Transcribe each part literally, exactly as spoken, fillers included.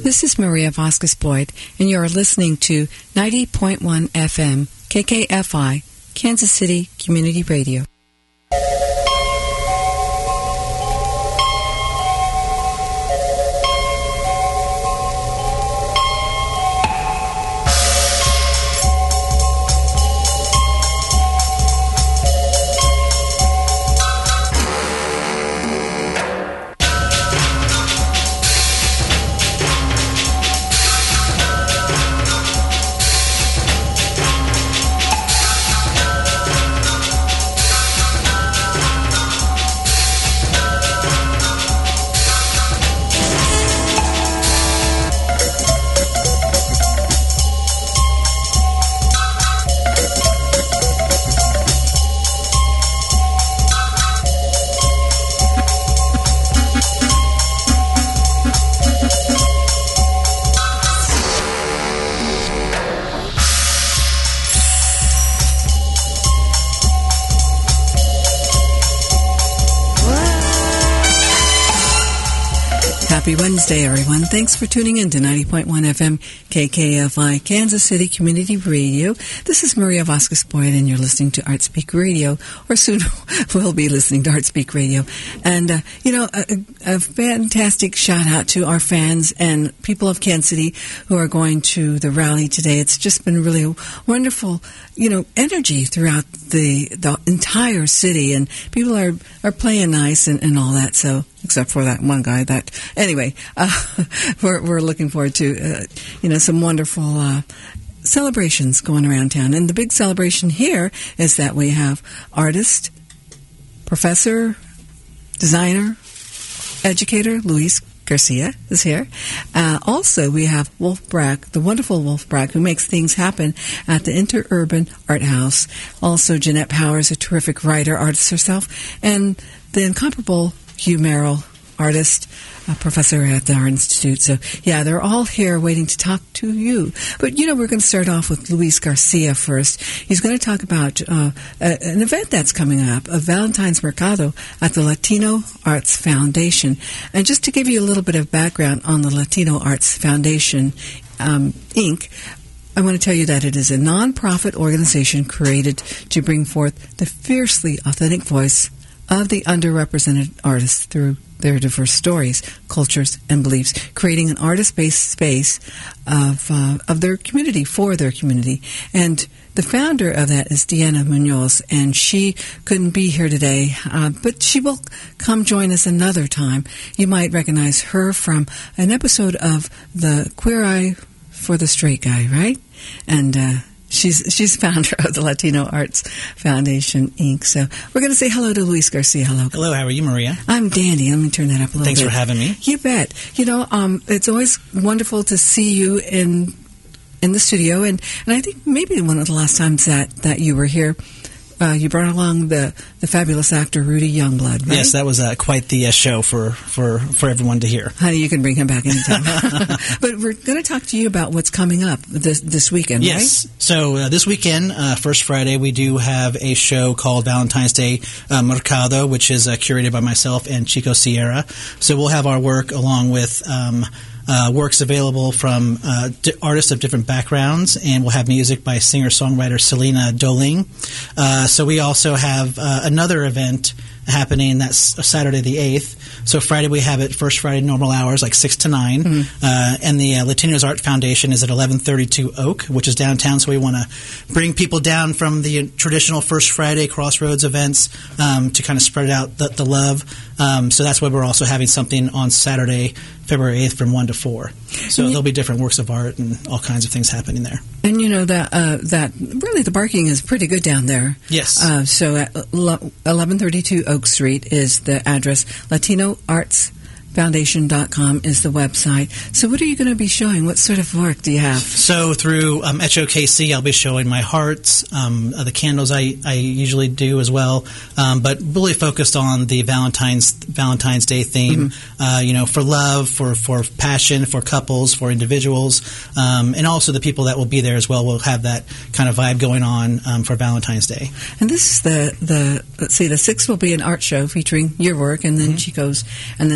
This is Maria Vasquez-Boyd, and you're listening to ninety point one F M, K K F I, Kansas City Community Radio. Happy Wednesday, everyone. Thanks for tuning in to ninety point one F M, K K F I, Kansas City Community Radio. This is Maria Vasquez-Boyd, and you're listening to ArtSpeak Radio, or soon we'll be listening to ArtSpeak Radio. And, uh, you know, a, a fantastic shout-out to our fans and people of Kansas City who are going to the rally today. It's just been really wonderful, you know, energy throughout the the entire city, and people are, are playing nice and, and all that, so... except for that one guy. That anyway, uh, we're we're looking forward to uh, you know some wonderful uh, celebrations going around town. And the big celebration here is that we have artist, professor, designer, educator Luis Garcia is here. Uh, also, we have Wolf Bragg, the wonderful Wolf Bragg, who makes things happen at the Interurban Art House. Also, Jeanette Powers, a terrific writer, artist herself, and the incomparable Hugh Merrill, artist, a professor at the Art Institute. So, yeah, they're all here waiting to talk to you. But, you know, we're going to start off with Luis Garcia first. He's going to talk about uh, a, an event that's coming up, a Valentine's Mercado at the Latino Arts Foundation. And just to give you a little bit of background on the Latino Arts Foundation, um, Incorporated, I want to tell you that it is a nonprofit organization created to bring forth the fiercely authentic voice of the underrepresented artists through their diverse stories, cultures, and beliefs, creating an artist-based space of uh, of their community, for their community. And the founder of that is Deanna Munoz, and she couldn't be here today, uh, but she will come join us another time. You might recognize her from an episode of the Queer Eye for the Straight Guy, right? And uh She's she's founder of the Latino Arts Foundation, Incorporated. So we're going to say hello to Luis Garcia. Hello. Hello, how are you, Maria? I'm dandy. Let me turn that up a little Thanks bit. Thanks for having me. You bet. You know, um, it's always wonderful to see you in in the studio. And, and I think maybe one of the last times that, that you were here, uh, you brought along the, the fabulous actor Rudy Youngblood, right? Yes, that was uh, quite the uh, show for, for, for everyone to hear. Honey, you can bring him back anytime. But we're going to talk to you about what's coming up this, this weekend, yes. right? Yes. So uh, this weekend, uh, first Friday, we do have a show called Valentine's Day uh, Mercado, which is uh, curated by myself and Chico Sierra. So we'll have our work along with... Um, Uh, works available from uh, di- artists of different backgrounds, and we'll have music by singer-songwriter Selena Doling. Uh, so we also have uh, another event happening that's Saturday the eighth. So Friday we have it first Friday normal hours, like six to nine. Mm-hmm. Uh, and the uh, Latinos Art Foundation is at eleven thirty-two Oak, which is downtown. So we want to bring people down from the traditional First Friday Crossroads events um, to kind of spread out the, the love. Um, so that's why we're also having something on Saturday, February eighth from one to four. So yeah. There'll be different works of art and all kinds of things happening there. And you know that uh, that really the parking is pretty good down there. Yes. Uh, so at eleven thirty-two Oak Street is the address. Latino Arts Foundation dot com is the website. So what are you going to be showing? What sort of work do you have? So through um, H O K C, I'll be showing my hearts, um, uh, the candles I, I usually do as well, um, but really focused on the Valentine's Valentine's Day theme, mm-hmm. uh, you know, for love, for, for passion, for couples, for individuals, um, and also the people that will be there as well will have that kind of vibe going on um, for Valentine's Day. And this is the, the, let's see, the sixth will be an art show featuring your work, and then mm-hmm. Chico's, and then Saturday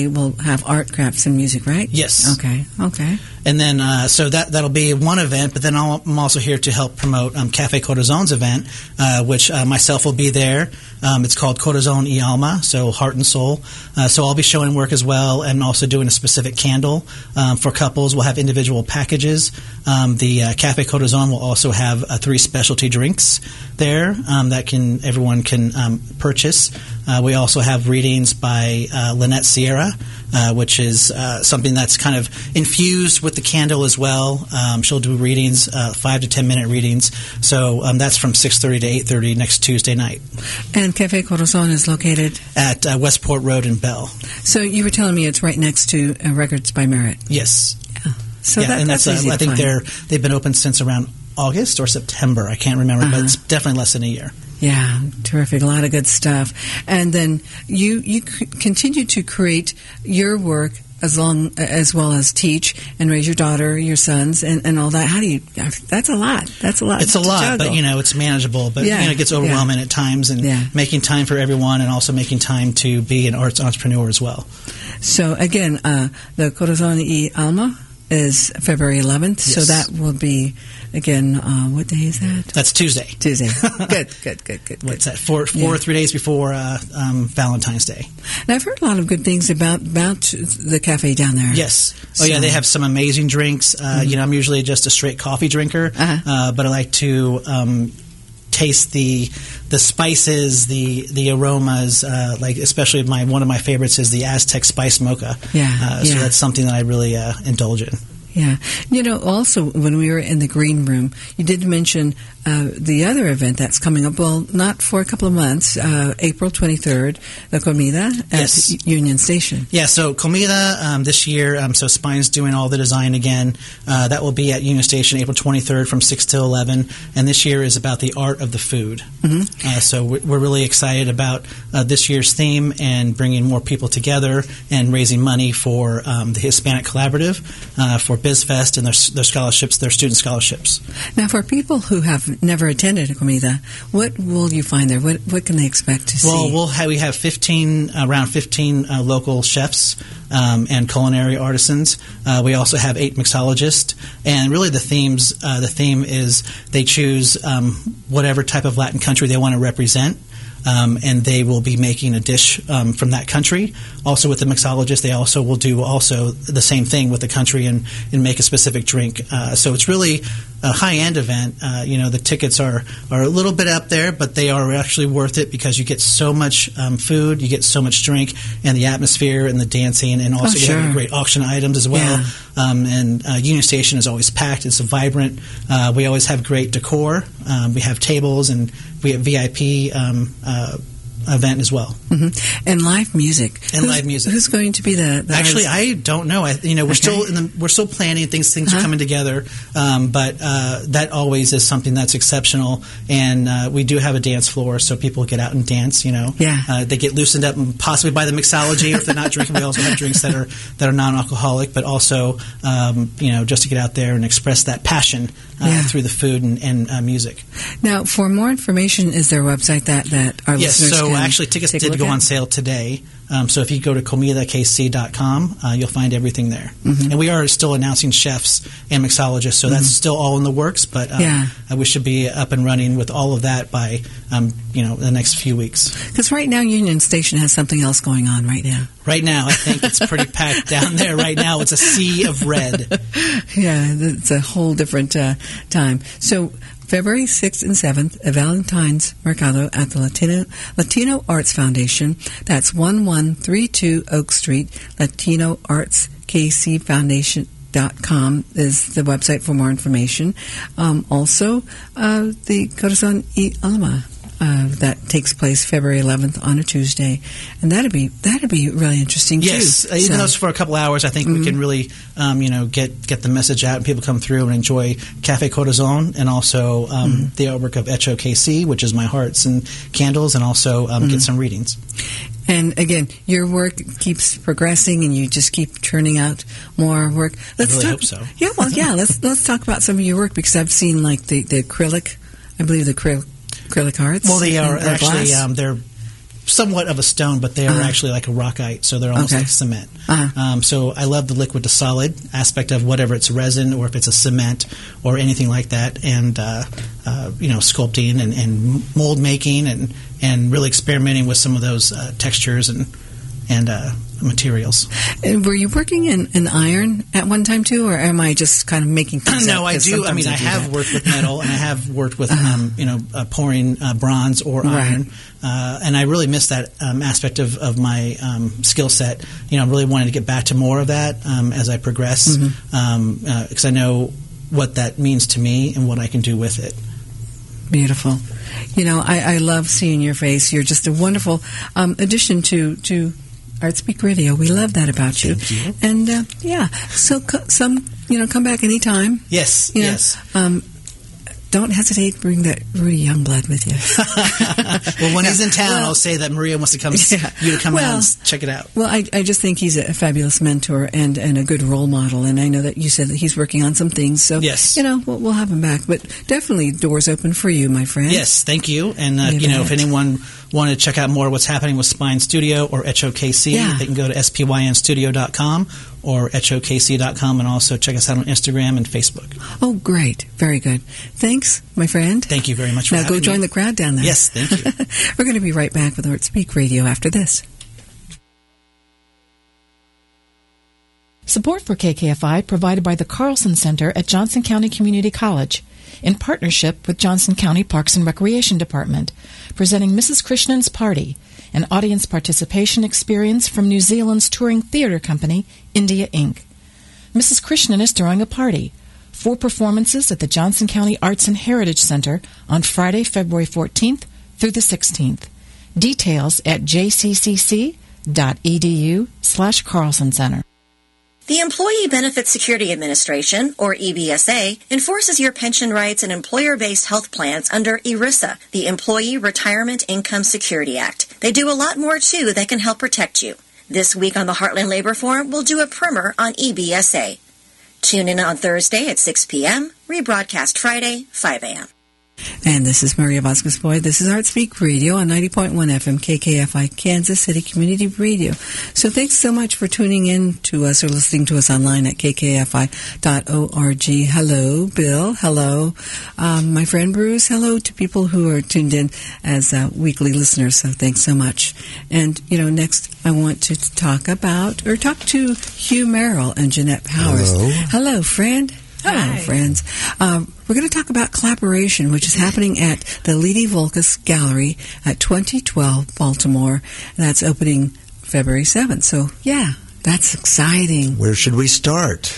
will have art, crafts, and music, right? Yes. Okay. Okay. And then, uh, so that, that'll be one event, but then I'll, I'm also here to help promote um, Cafe Corazon's event, uh, which uh, myself will be there. Um, it's called Corazon y Alma, so heart and soul. Uh, so I'll be showing work as well, and also doing a specific candle um, for couples. We'll have individual packages. Um, the uh, Cafe Corazon will also have uh, three specialty drinks there um, that can everyone can um, purchase. Uh, we also have readings by uh, Lynette Sierra, uh, which is uh, something that's kind of infused with the candle as well. Um, she'll do readings, uh, five to ten minute readings. So um, that's from six thirty to eight thirty next Tuesday night. And Cafe Corazon is located at uh, Westport Road in Bell. So you were telling me it's right next to uh, Records by Merit. Yes. Yeah. So yeah, that, and that's, that's, easy uh, I to think find. they're they've been open since around August or September. I can't remember, Uh-huh. but it's definitely less than a year. Yeah, terrific. A lot of good stuff. And then you you c- continue to create your work as long as well as teach and raise your daughter, your sons, and, and all that. How do you? That's a lot. That's a lot. It's a to lot, juggle. but you know it's manageable. But Yeah, you know it gets overwhelming yeah. at times, and Yeah. making time for everyone, and also making time to be an arts entrepreneur as well. So again, uh, the Corazon y Alma is February eleventh. Yes. So that will be again. Uh, what day is that? That's Tuesday. Tuesday. Good, good, good, good. What's good. that? Four, four Yeah. or three days before uh, um, Valentine's Day. And I've heard a lot of good things about about the cafe down there. Yes. Oh, So- yeah. They have some amazing drinks. Uh, Mm-hmm. You know, I'm usually just a straight coffee drinker, Uh-huh. uh, but I like to um, taste the the spices, the the aromas. Uh, like especially my one of my favorites is the Aztec spice mocha. Yeah, Uh, so yeah. that's something that I really uh, indulge in. Yeah. You know, also, when we were in the green room, you did mention uh, the other event that's coming up. Well, not for a couple of months, uh, April twenty-third, the Comida at Yes. Union Station. Yeah, so Comida um, this year, um, so Spine's doing all the design again. Uh, that will be at Union Station April twenty-third from six till eleven. And this year is about the art of the food. Mm-hmm. Uh, so we're, we're really excited about uh, this year's theme and bringing more people together and raising money for um, the Hispanic Collaborative, uh, for BizFest and their, their scholarships, their student scholarships. Now, for people who have never attended a Comida, what will you find there? What what can they expect to Well, see? we'll have, we have fifteen, around fifteen uh, local chefs um, and culinary artisans. Uh, we also have eight mixologists, and really the themes, uh, the theme is they choose um, whatever type of Latin country they want to represent. Um, and they will be making a dish um, from that country. Also, with the mixologist, they also will do also the same thing with the country and, and make a specific drink. Uh, so it's really a high-end event. Uh, you know, the tickets are, are a little bit up there, but they are actually worth it because you get so much um, food, you get so much drink, and the atmosphere and the dancing, and also Oh, we have sure. great auction items as well. Yeah. Um, and uh, Union Station is always packed. It's vibrant. Uh, we always have great decor. Um, we have tables and we have V I P um, uh, event as well. Mm-hmm. And live music. And Who's- live music. Who's going to be the? the Actually, artist? I don't know. I, you know, we're Okay. still in the, we're still planning things. Things Uh-huh. are coming together, um, but uh, that always is something that's exceptional. And uh, we do have a dance floor, so people get out and dance. You know, Yeah. uh, they get loosened up, possibly by the mixology. Or if they're not drinking, we also have drinks that are that are non-alcoholic, but also um, you know just to get out there and express that passion uh, Yeah. through the food and, and uh, music. Now, for more information, is there a website that that our Yes, listeners so can actually tickets take a did look go at? on sale today. Um, so if you go to comida k c dot com, uh, you'll find everything there. Mm-hmm. And we are still announcing chefs and mixologists, so that's still all in the works. But um, Yeah. uh, we should be up and running with all of that by um, you know the next few weeks. Because right now, Union Station has something else going on right now. Right now, I think it's pretty packed down there. Right now, it's a sea of red. Yeah, it's a whole different uh, time. So February sixth and seventh, a Valentine's Mercado at the Latino Latino Arts Foundation. That's one one three two Oak Street, Latino Arts K C Foundation. Dot com is the website for more information. Um, also, uh, the Corazon y Alma uh, that takes place February eleventh on a Tuesday, and that'd be that'd be really interesting Yes, too. uh, even So- though it's for a couple hours, I think Mm-hmm. we can really, um, you know, get get the message out and people come through and enjoy Cafe Corazon and also um, Mm-hmm. the artwork of Echo K C, which is my hearts and candles, and also um, Mm-hmm. get some readings. And again, your work keeps progressing, and you just keep churning out more work. Let's really talk, hope so. Yeah, well, yeah. Let's let's talk about some of your work because I've seen like the, the acrylic, I believe the acrylic, acrylic hearts. Well, they are and- or actually glass. um, they're somewhat of a stone, but they are uh-huh. actually like a rockite, so they're almost okay. like cement. Uh-huh. Um, so I love the liquid to solid aspect of whatever it's resin or if it's a cement or anything like that, and uh, uh, you know, sculpting and, and mold making and and really experimenting with some of those uh, textures and and uh, materials. And were you working in, in iron at one time too, or am I just kind of making things no, up? I do. I mean, I, I have that. worked with metal, and I have worked with uh-huh. um, you know uh, pouring uh, bronze or right. iron, uh, and I really miss that um, aspect of, of my um, skill set. You know, I really wanted to get back to more of that um, as I progress, because mm-hmm. um, uh, I know what that means to me and what I can do with it. Beautiful. You know, I, I love seeing your face. You're just a wonderful um, addition to to ArtSpeak Radio. We love that about you. Thank you. And uh, yeah, so co- some you know, come back anytime. Yes. You know, yes. Um, don't hesitate to bring that Rudy Youngblood with you. Well, when yeah. he's in town, well, I'll say that Maria wants to come. Yeah. You to come well, out and check it out. Well, I, I just think he's a fabulous mentor and, and a good role model. And I know that you said that he's working on some things. So yes. you know, we'll, we'll have him back. But definitely, doors open for you, my friend. Yes, thank you. And uh, you know, if anyone wanted to check out more of what's happening with Spine Studio or H O K C, yeah. they can go to S P Y N studio dot com or H O K C dot com, and also check us out on Instagram and Facebook. Oh, great. Very good. Thanks, my friend. Thank you very much for now having me. Now go join the crowd down there. Yes, thank you. We're going to be right back with ArtSpeak Radio after this. Support for K K F I provided by the Carlson Center at Johnson County Community College in partnership with Johnson County Parks and Recreation Department, presenting Missus Krishnan's Party, an audience participation experience from New Zealand's touring theater company, India Incorporated. Missus Krishnan is throwing a party. Four performances at the Johnson County Arts and Heritage Center on Friday, February fourteenth through the sixteenth. Details at jccc dot e d u slash Carlson Center. The Employee Benefits Security Administration, or E B S A, enforces your pension rights and employer-based health plans under ERISA, the Employee Retirement Income Security Act. They do a lot more, too, that can help protect you. This week on the Heartland Labor Forum, we'll do a primer on E B S A. Tune in on Thursday at six p.m., rebroadcast Friday, five a.m. And this is Maria Vasquez Boyd. This is ArtSpeak Radio on ninety point one F M K K F I, Kansas City Community Radio. So thanks so much for tuning in to us or listening to us online at k k f i dot org. Hello, Bill. Hello, um, my friend Bruce. Hello to people who are tuned in as uh, weekly listeners. So thanks so much. And, you know, next I want to talk about, or talk to Hugh Merrill and Jeanette Powers. Hello. Hello, friend. Hello, Hi. friends. Um, we're going to talk about collaboration, which is happening at the Lady Volkus Gallery at twenty twelve Baltimore. And that's opening February seventh. So, yeah, that's exciting. Where should we start?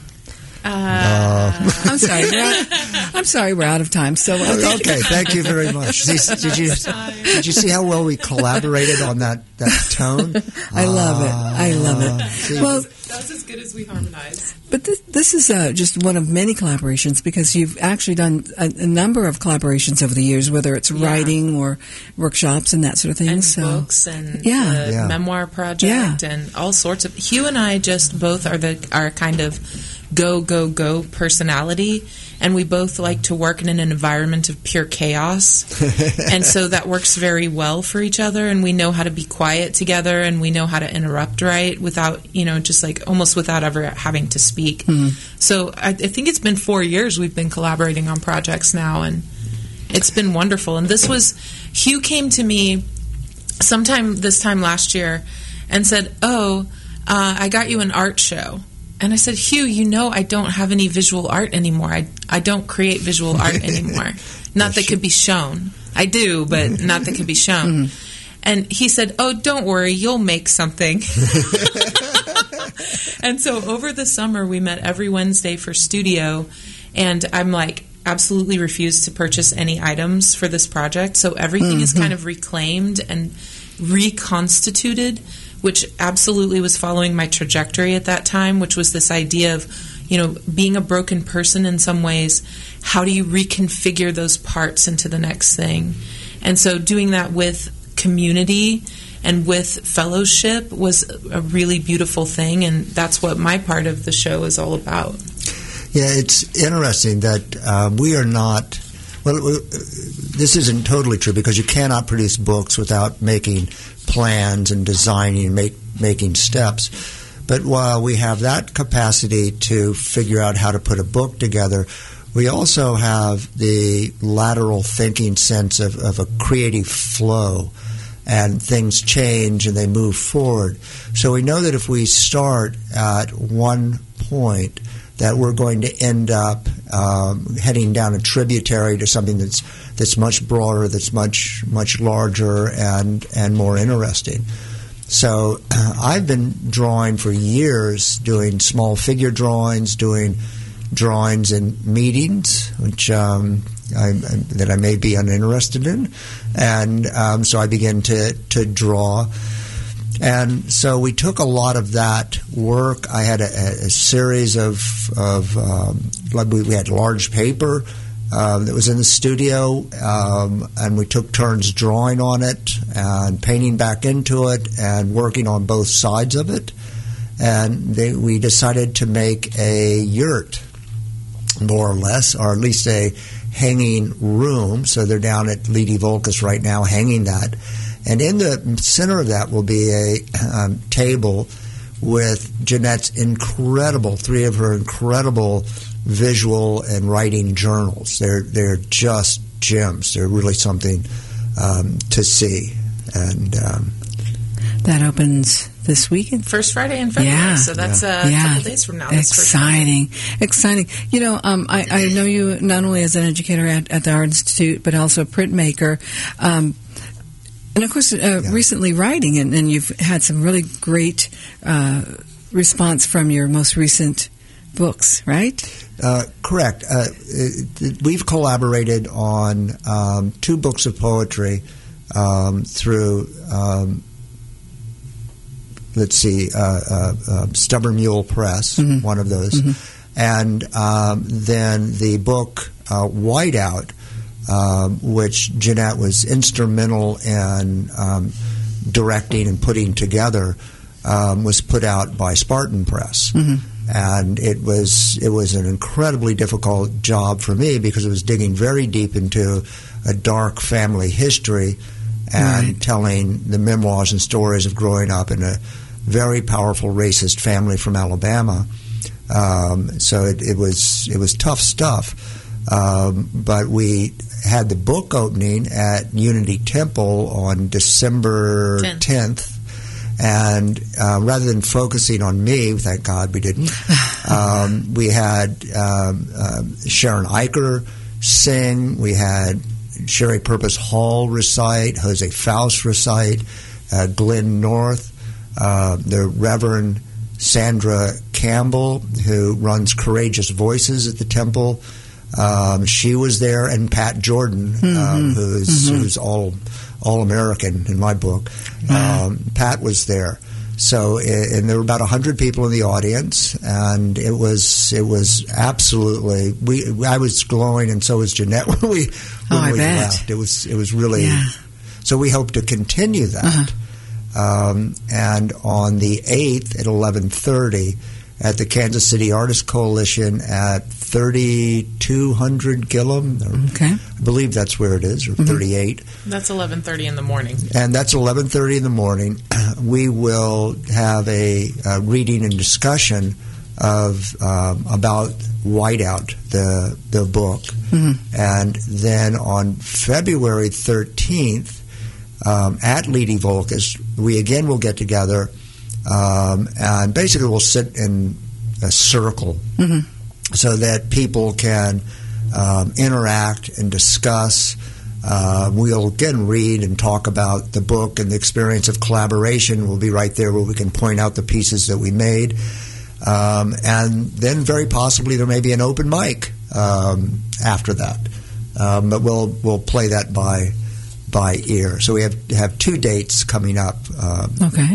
Uh, uh, I'm sorry. We're out, I'm sorry. We're out of time. So okay, okay thank you very much. See, did you did you see how well we collaborated on that, that tone? I love it. I love it. See, well, that's as good as we harmonize. But this, this is uh, just one of many collaborations, because you've actually done a, a number of collaborations over the years, whether it's yeah. writing or workshops and that sort of thing. And so, books and yeah. the yeah. memoir project yeah. and all sorts of. Hugh and I just both are the are kind of go go go personality, and we both like to work in an environment of pure chaos, and so that works very well for each other. And we know how to be quiet together, and we know how to interrupt right without, you know, just like almost without ever having to speak. Mm-hmm. So I, I think it's been four years we've been collaborating on projects now, and it's been wonderful. And this was, Hugh came to me sometime this time last year and said, oh, uh, I got you an art show. And I said, Hugh, you know I don't have any visual art anymore. I, I don't create visual art anymore. Not that could be shown. I do, but not that could be shown. Mm-hmm. And he said, oh, don't worry, you'll make something. And so over the summer, we met every Wednesday for studio. And I'm like, absolutely refused to purchase any items for this project. So everything mm-hmm. is kind of reclaimed and reconstituted, which absolutely was following my trajectory at that time, which was this idea of, you know, being a broken person in some ways. How do you reconfigure those parts into the next thing? And so doing that with community and with fellowship was a really beautiful thing, and that's what my part of the show is all about. Yeah, it's interesting that uh, we are not Well, this isn't totally true because you cannot produce books without making plans and designing and make, making steps. But while we have that capacity to figure out how to put a book together, we also have the lateral thinking sense of, of a creative flow, and things change and they move forward. So we know that if we start at one point, that we're going to end up um, heading down a tributary to something that's that's much broader, that's much much larger, and and more interesting. So uh, I've been drawing for years, doing small figure drawings, doing drawings in meetings, which um, I, I, that I may be uninterested in, and um, so I began to to draw. And so we took a lot of that work. I had a, a series of, of um, we had large paper um, that was in the studio, um, and we took turns drawing on it and painting back into it and working on both sides of it. And they, we decided to make a yurt, more or less, or at least a hanging room. So they're down at Lady Volkus right now hanging that. And in the center of that will be a um, table with Jeanette's incredible, three of her incredible visual and writing journals. They're they're just gems. They're really something um, to see. And um, that opens this weekend, first Friday in February. Yeah. So that's yeah. a yeah. couple days from now. That's exciting, exciting. You know, um, I, I know you not only as an educator at, at the Art Institute, but also a printmaker. Um, And, of course, uh, yeah. recently writing, and, and you've had some really great uh, response from your most recent books, right? Uh, correct. Uh, it, we've collaborated on um, two books of poetry um, through, um, let's see, uh, uh, uh, Stubborn Mule Press, mm-hmm. one of those. Mm-hmm. And um, then the book uh, Whiteout, Um, which Jeanette was instrumental in um, directing and putting together, um, was put out by Spartan Press, mm-hmm. and it was it was an incredibly difficult job for me because it was digging very deep into a dark family history and right. telling the memoirs and stories of growing up in a very powerful racist family from Alabama. Um, so it, it was it was tough stuff, um, but we had the book opening at Unity Temple on December tenth, and uh, rather than focusing on me, thank God we didn't, um, we had um, uh, Sharon Eicher sing, we had Sherry Purpose Hall recite, Jose Faust recite, uh, Glenn North, uh, the Reverend Sandra Campbell, who runs Courageous Voices at the Temple. Um, she was there, and Pat Jordan, mm-hmm. um, who's mm-hmm. who's all all American in my book. Wow. Um, Pat was there, so and there were about a hundred people in the audience, and it was it was absolutely we. I was glowing, and so was Jeanette when we when oh, I we bet. left. It was it was really yeah. so. We hope to continue that, uh-huh. um, and on the eighth at eleven thirty. At the Kansas City Artists Coalition at thirty-two hundred Gillum. Okay. I believe that's where it is, or mm-hmm. thirty-eight. That's eleven thirty in the morning. And that's eleven thirty in the morning. We will have a, a reading and discussion of um, about Whiteout, the the book. Mm-hmm. And then on February thirteenth, um, at Lady Volkus, we again will get together. Um, and basically we'll sit in a circle mm-hmm. so that people can um, interact and discuss. Uh, we'll again read and talk about the book and the experience of collaboration. We'll be right there where we can point out the pieces that we made. Um, and then very possibly there may be an open mic um, after that. Um, but we'll we'll play that by by ear. So we have have two dates coming up. Um, okay.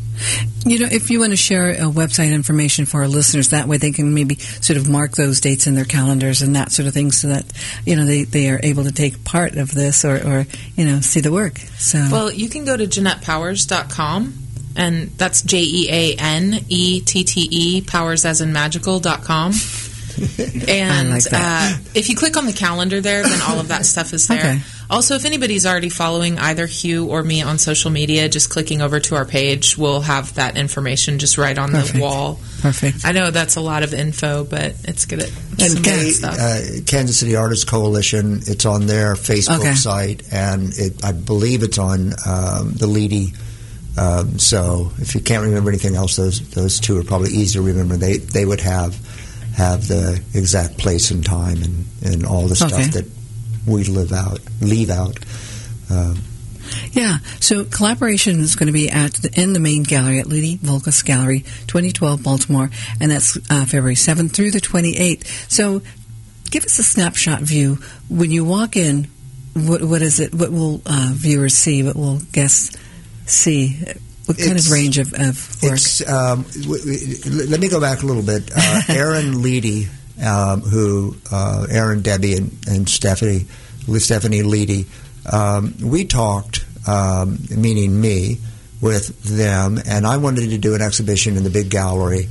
You know, if you want to share a website information for our listeners, that way they can maybe sort of mark those dates in their calendars and that sort of thing so that, you know, they, they are able to take part of this or, or, you know, see the work. So Well, you can go to Jeanette Powers dot com, and that's J E A N E T T E, Powers as in magical dot com. And I like that. Uh, if you click on the calendar there, then all of that stuff is there. Okay. Also, if anybody's already following either Hugh or me on social media, just clicking over to our page, we'll have that information just right on Perfect. the wall. Perfect. I know that's a lot of info, but it's good at And some K- good stuff. uh, Kansas City Artists Coalition, it's on their Facebook Okay. site, and it, I believe it's on um, the Leedy. Um, so if you can't remember anything else, those those two are probably easy to remember. They they would have have the exact place and time and, and all the stuff Okay. that we live out, leave out. Um, Yeah, so collaboration is going to be at the, in the main gallery at Leedy Volkos Gallery, twenty twelve Baltimore, and that's uh, February seventh through the twenty-eighth. So give us a snapshot view. When you walk in, what, what is it? What will uh, viewers see? What will guests see? What kind It's- of range of, of work? It's, um, w- w- let me go back a little bit. Uh, Aaron Leedy, um, who uh, Aaron, Debbie, and, and Stephanie, with Stephanie Leedy, um, we talked, um, meaning me, with them, and I wanted to do an exhibition in the big gallery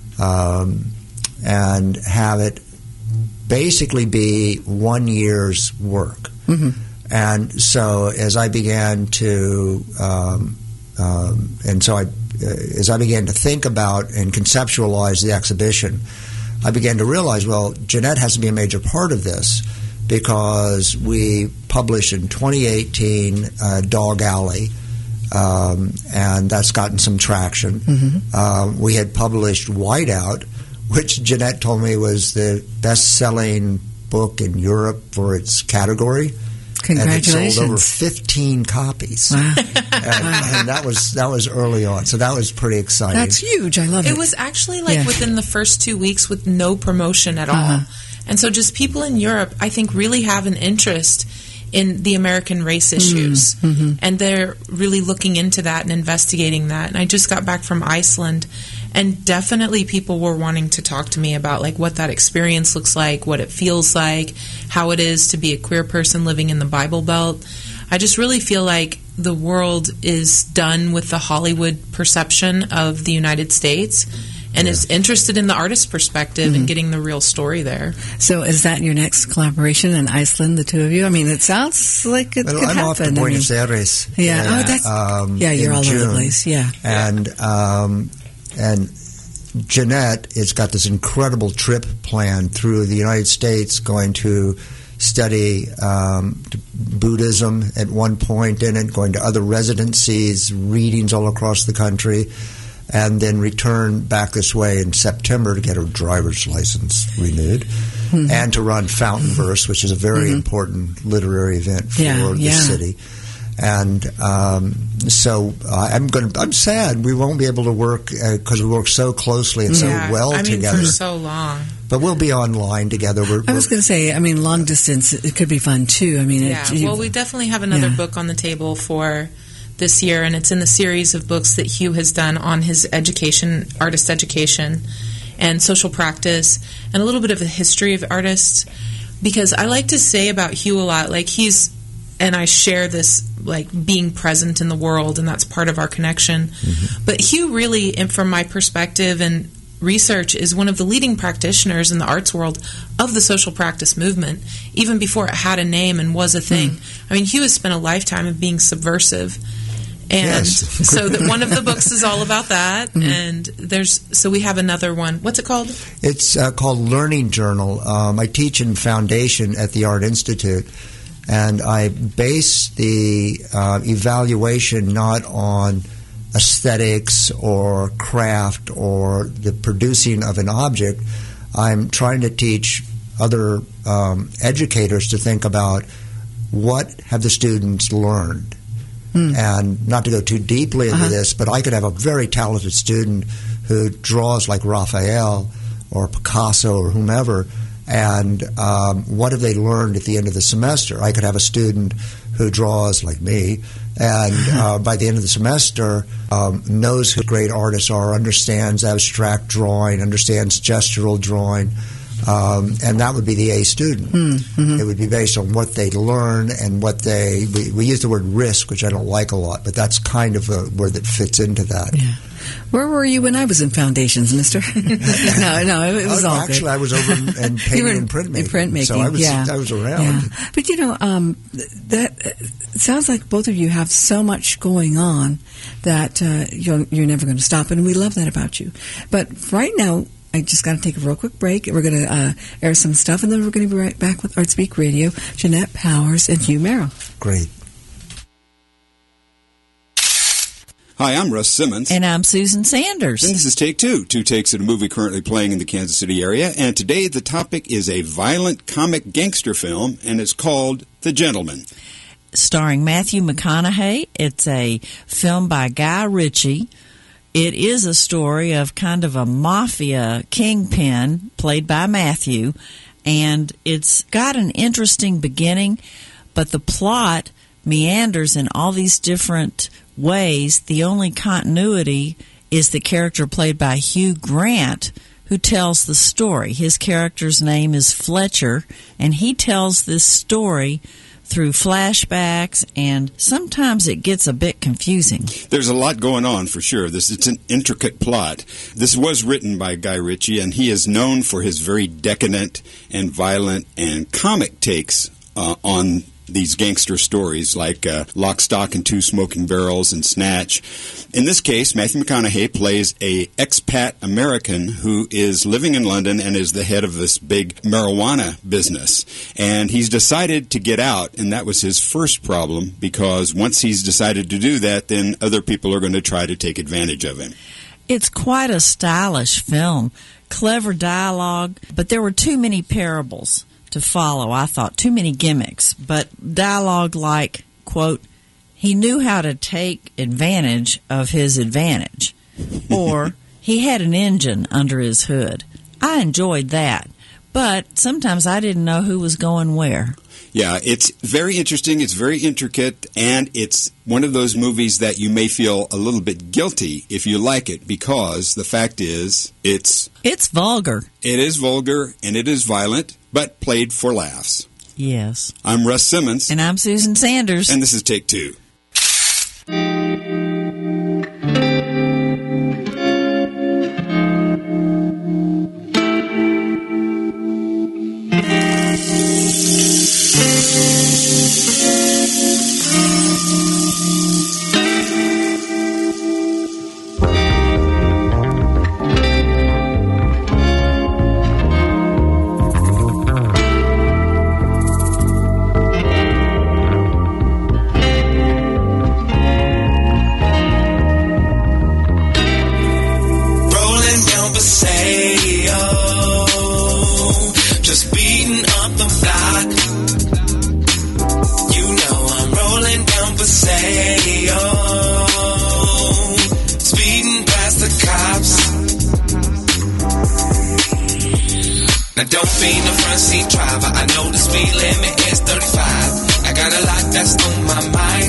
um, and have it basically be one year's work. Mm-hmm. And so as I began to, um, um, and so I, uh, as I began to think about and conceptualize the exhibition, I began to realize, well, Jeanette has to be a major part of this because we published in twenty eighteen uh, Dog Alley, um, and that's gotten some traction. Mm-hmm. Um, we had published Whiteout, which Jeanette told me was the best-selling book in Europe for its category. Congratulations. And it sold over fifteen copies. Wow. and, and that was that was early on, so that was pretty exciting. That's huge. I love it. It was actually like Yeah. within the first two weeks with no promotion at all. Uh-huh. And so just people in Europe, I think, really have an interest in the American race issues. Mm-hmm. And they're really looking into that and investigating that. And I just got back from Iceland, and definitely people were wanting to talk to me about like what that experience looks like, what it feels like, how it is to be a queer person living in the Bible Belt. I just really feel like the world is done with the Hollywood perception of the United States and Yeah. is interested in the artist's perspective and getting the real story there. So is that your next collaboration in Iceland, the two of you? I mean, it sounds like it Well, could I'm happen. off to I mean, Buenos Aires. yeah. in, Oh, that's um, yeah. You're in all June. over the place. Yeah. And um, and Jeanette has got this incredible trip planned through the United States, going to study um, Buddhism at one point in it, going to other residencies, readings all across the country, and then return back this way in September to get her driver's license renewed, Mm-hmm. and to run Fountain Verse, which is a very Mhm. important literary event for Yeah, the yeah. city. And um, so uh, I'm going. I'm sad we won't be able to work because we work so closely and so Yeah, well I mean, together. for so long. But we'll be online together. We're, I was we're- going to say, I mean, long distance, it could be fun too. I mean, Yeah, it, you- well, we definitely have another Yeah. book on the table for this year, and it's in the series of books that Hugh has done on his education, artist education, and social practice, and a little bit of the history of artists. Because I like to say about Hugh a lot, like he's, and I share this, like being present in the world, and that's part of our connection. Mm-hmm. But Hugh really, and from my perspective and research, is one of the leading practitioners in the arts world of the social practice movement, even before it had a name and was a thing. Mm. I mean, Hugh has spent a lifetime of being subversive. And Yes. so that one of the books is all about that. Mm-hmm. And there's, so we have another one. What's it called? It's uh, called Learning Journal. Um, I teach in Foundation at the Art Institute, and I base the uh, evaluation not on aesthetics or craft or the producing of an object. I'm trying to teach other um, educators to think about what have the students learned. And not to go too deeply into Uh-huh. this, but I could have a very talented student who draws like Raphael or Picasso or whomever, and um, what have they learned at the end of the semester? I could have a student who draws like me, and uh, by the end of the semester um, knows who great artists are, understands abstract drawing, understands gestural drawing, Um, and that would be the A student. Mm-hmm. It would be based on what they learn and what they. We, we use the word risk, which I don't like a lot, but that's kind of a word that fits into that. Yeah. Where were you when I was in foundations, Mister? no, no, it, it was oh, all actually, good. I was over in, in painting in, and printmaking. In printmaking, so I was, yeah. I was around. Yeah. But you know, um, that it sounds like both of you have so much going on that uh, you're, you're never going to stop, and we love that about you. But right now, I just got to take a real quick break. We're going to uh, air some stuff, and then we're going to be right back with ArtSpeak Radio, Jeanette Powers and Hugh Merrill. Great. Hi, I'm Russ Simmons. And I'm Susan Sanders. And this is Take Two, two takes at a movie currently playing in the Kansas City area. And today the topic is a violent comic gangster film, and it's called The Gentleman. Starring Matthew McConaughey. It's a film by Guy Ritchie. It is a story of kind of a mafia kingpin played by Matthew. And it's got an interesting beginning, but the plot meanders in all these different ways. The only continuity is the character played by Hugh Grant, who tells the story. His character's name is Fletcher, and he tells this story through flashbacks, and sometimes it gets a bit confusing. There's a lot going on, for sure. This is an intricate plot. This was written by Guy Ritchie, and he is known for his very decadent and violent and comic takes uh, on these gangster stories like uh, Lock, Stock, and Two Smoking Barrels and Snatch. In this case, Matthew McConaughey plays a expat American who is living in London and is the head of this big marijuana business. And he's decided to get out, and that was his first problem, because once he's decided to do that, then other people are going to try to take advantage of him. It's quite a stylish film, clever dialogue, but there were too many parables to follow, I thought. Too many gimmicks, but dialogue like, quote, he knew how to take advantage of his advantage, or he had an engine under his hood. I enjoyed that, but sometimes I didn't know who was going where. Yeah, it's very interesting, it's very intricate, and it's one of those movies that you may feel a little bit guilty if you like it, because the fact is, it's... It's vulgar. It is vulgar, and it is violent, but played for laughs. Yes. I'm Russ Simmons. And I'm Susan Sanders. And this is Take Two. Now don't be no front seat driver. I know the speed limit is thirty-five. I got a lot that's on my mind.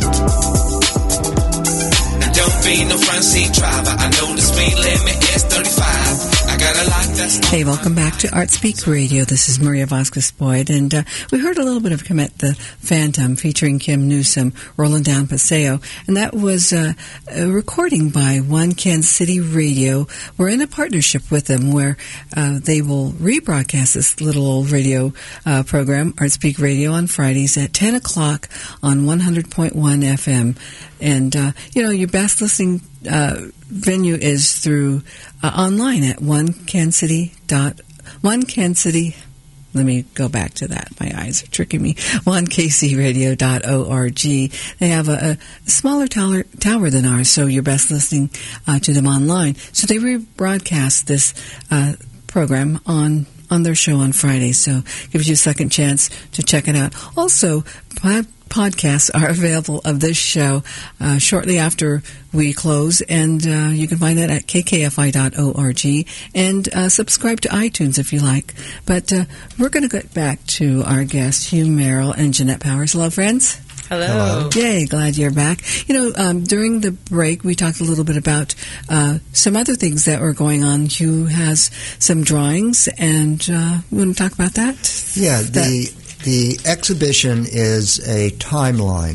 Now don't be no front seat driver. I know the speed limit is thirty-five. I got a lot that's on Hey, welcome back to ArtSpeak Radio. This is Maria Vasquez Boyd, and uh, we heard a little bit of Comet the Phantom featuring Kim Newsom, Rolling Down Paseo, and that was uh, a recording by One Kansas City Radio. We're in a partnership with them where uh, they will rebroadcast this little old radio uh, program, ArtSpeak Radio, on Fridays at ten o'clock on one hundred point one F M. And, uh, you know, your best listening uh, venue is through uh, online at one kansas city dot one kansas city. Let me go back to that. My eyes are tricking me. one k c radio dot org. They have a, a smaller tower, tower than ours, so you're best listening uh, to them online. So they rebroadcast this uh, program on on their show on Friday, so gives you a second chance to check it out. Also, pod- podcasts are available of this show uh, shortly after we close, and uh, you can find that at k k f i dot org, and uh, subscribe to iTunes if you like. But uh, we're going to get back to our guests, Hugh Merrill and Jeanette Powers. Hello, friends. Hello. Hello. Yay, glad you're back. You know, um, during the break, we talked a little bit about uh, some other things that were going on. Hugh has some drawings, and uh, we want to talk about that? Yeah, the, the exhibition is a timeline.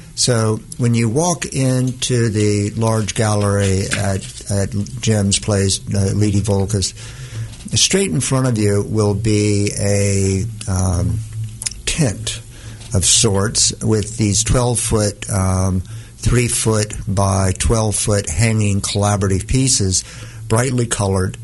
So when you walk into the large gallery at, at Jim's place, uh, Lady Volka's, straight in front of you will be a um, tent of sorts with these twelve-foot, um, three-foot by twelve-foot hanging collaborative pieces, brightly colored.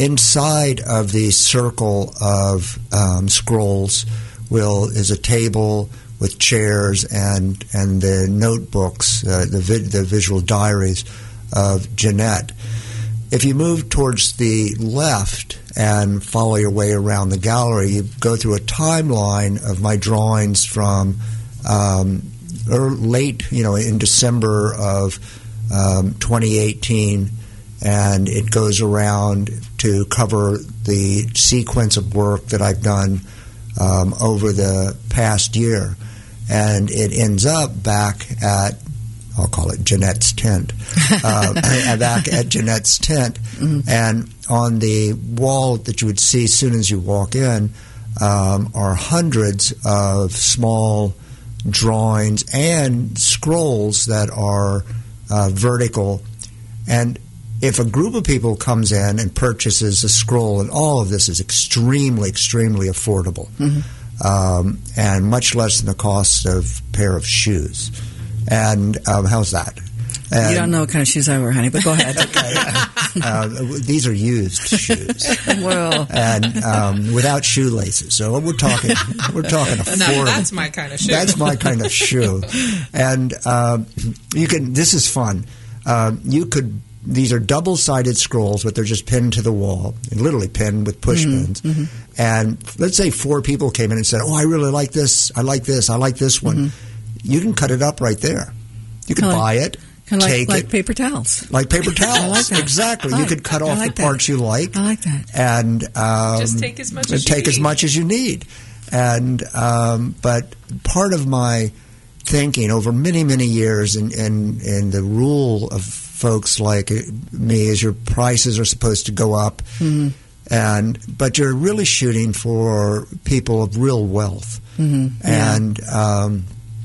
Inside of the circle of um, scrolls will is a table with chairs and and the notebooks, uh, the vi- the visual diaries of Jeanette. If you move towards the left and follow your way around the gallery, you go through a timeline of my drawings from um, or late, you know, in December of um, twenty eighteen, and it goes around to cover the sequence of work that I've done um, over the past year. And it ends up back at, I'll call it Jeanette's tent, uh, back at Jeanette's tent. Mm-hmm. And on the wall that you would see as soon as you walk in um, are hundreds of small drawings and scrolls that are uh, vertical. And if a group of people comes in and purchases a scroll, and all of this is extremely, extremely affordable, mm-hmm. um, and much less than the cost of a pair of shoes. And um, how's that? And, you don't know what kind of shoes I wear, honey, but go ahead. Okay. uh, these are used shoes. Well, and um, without shoelaces. So we're talking, we're talking affordable. No, that's my kind of shoe. That's my kind of shoe. And um, you can. This is fun. Um, you could. These are double-sided scrolls, but they're just pinned to the wall, literally pinned with push mm-hmm, pins. Mm-hmm. And let's say four people came in and said, "Oh, I really like this. I like this. I like this one." Mm-hmm. You can cut it up right there. You can kinda buy like, it, kinda take like, like it, paper towels, like paper towels. I like that. Exactly. Right. You could cut off like the parts that. you like. I like that. And um, just take as much as take you as need. much as you need. And um, but part of my thinking over many many years, and in, in, in the rule of folks like me is your prices are supposed to go up, mm-hmm. and but you're really shooting for people of real wealth, mm-hmm. and um,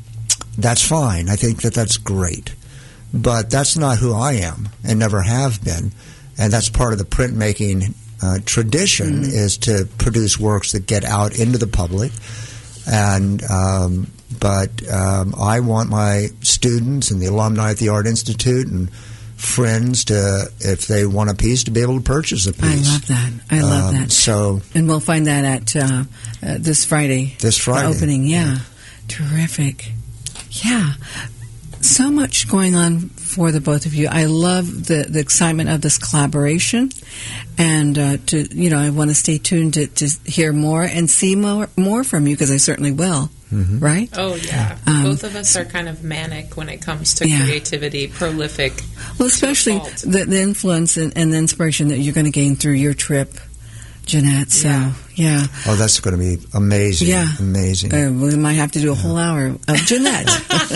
that's fine. I think that that's great, but that's not who I am and never have been, and that's part of the printmaking uh, tradition mm-hmm. is to produce works that get out into the public, and um, but um, I want my students and the alumni at the Art Institute and friends to, if they want a piece, to be able to purchase a piece. I love that. I love um, that. So, and we'll find that at uh, uh, this Friday. This Friday, the opening. Yeah. yeah, terrific. Yeah, so much going on for the both of you. I love the, the excitement of this collaboration, and uh, to you know, I want to stay tuned to, to hear more and see more more from you, because I certainly will. Mm-hmm. Right? Oh, yeah. Um, Both of us are kind of manic when it comes to yeah. creativity, prolific. Well, especially the, the influence and, and the inspiration that you're going to gain through your trip, Jeanette. So, yeah. yeah. Oh, that's going to be amazing. Yeah. Amazing. Uh, we might have to do a yeah. whole hour of Jeanette.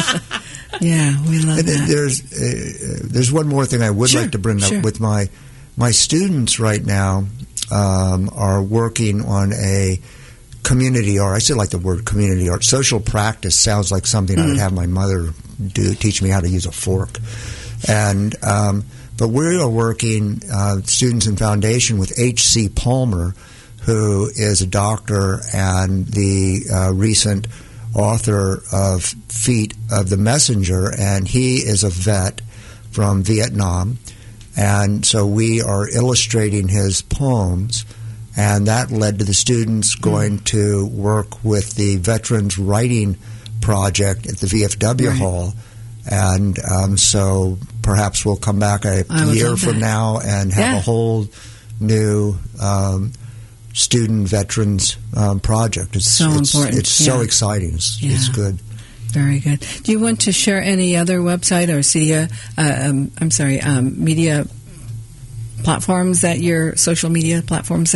Yeah, we love and that. There's, uh, there's one more thing I would sure, like to bring sure. up with my, my students right now um, are working on a community art. I still like the word community art. Social practice sounds like something mm-hmm. I would have my mother do, teach me how to use a fork. And um, but we are working, uh, students in foundation, with H C Palmer, who is a doctor and the uh, recent author of Feet of the Messenger, and he is a vet from Vietnam. And so we are illustrating his poems. And that led to the students going to work with the Veterans Writing Project at the V F W right. Hall. And um, so perhaps we'll come back a year from that. now and have yeah. a whole new um, student veterans um, project. It's so it's, important. It's yeah. so exciting. It's, yeah. it's good. Very good. Do you want to share any other website or media, uh, um, I'm sorry, um, media platforms that your social media platforms that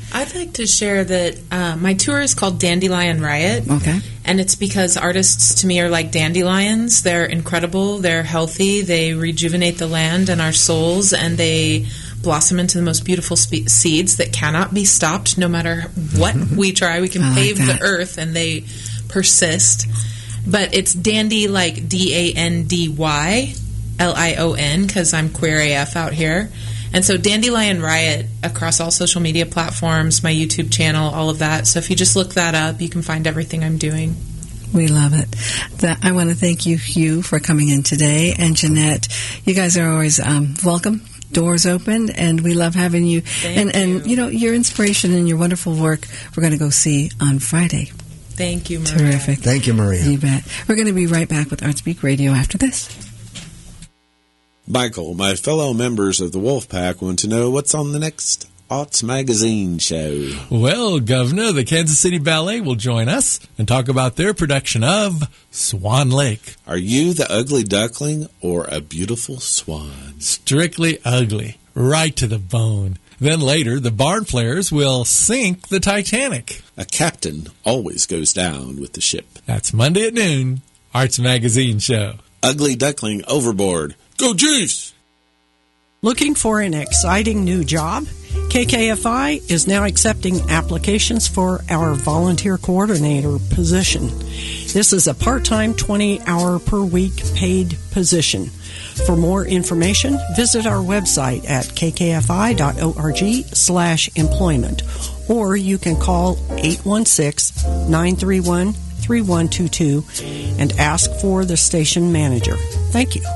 I'd like to share that uh, my tour is called Dandelion Riot. Okay. And it's because artists to me are like dandelions. They're incredible, they're healthy, they rejuvenate the land and our souls, and they blossom into the most beautiful spe- seeds that cannot be stopped no matter what we try. We can I like pave that. the earth and they persist. But it's dandy like D A N D Y L I O N because I'm queer A F out here. And so Dandelion Riot across all social media platforms, my YouTube channel, all of that. So if you just look that up, you can find everything I'm doing. We love it. That, I want to thank you, Hugh, for coming in today. And Jeanette, you guys are always um, welcome. Doors open, and we love having you. Thank and, and, you. you know, your inspiration and your wonderful work, we're going to go see on Friday. Thank you, Maria. Terrific. Thank you, Maria. You bet. We're going to be right back with ArtSpeak Radio after this. Michael, my fellow members of the Wolfpack want to know what's on the next Arts Magazine show. Well, Governor, the Kansas City Ballet will join us and talk about their production of Swan Lake. Are you the ugly duckling or a beautiful swan? Strictly ugly, right to the bone. Then later, the Barn Players will sink the Titanic. A captain always goes down with the ship. That's Monday at noon, Arts Magazine show. Ugly duckling overboard. Go Chiefs! Looking for an exciting new job? K K F I is now accepting applications for our volunteer coordinator position. This is a part-time twenty-hour per week paid position. For more information, visit our website at k k f i dot org slash employment, or you can call eight one six, nine three one, three one two two and ask for the station manager. Thank you.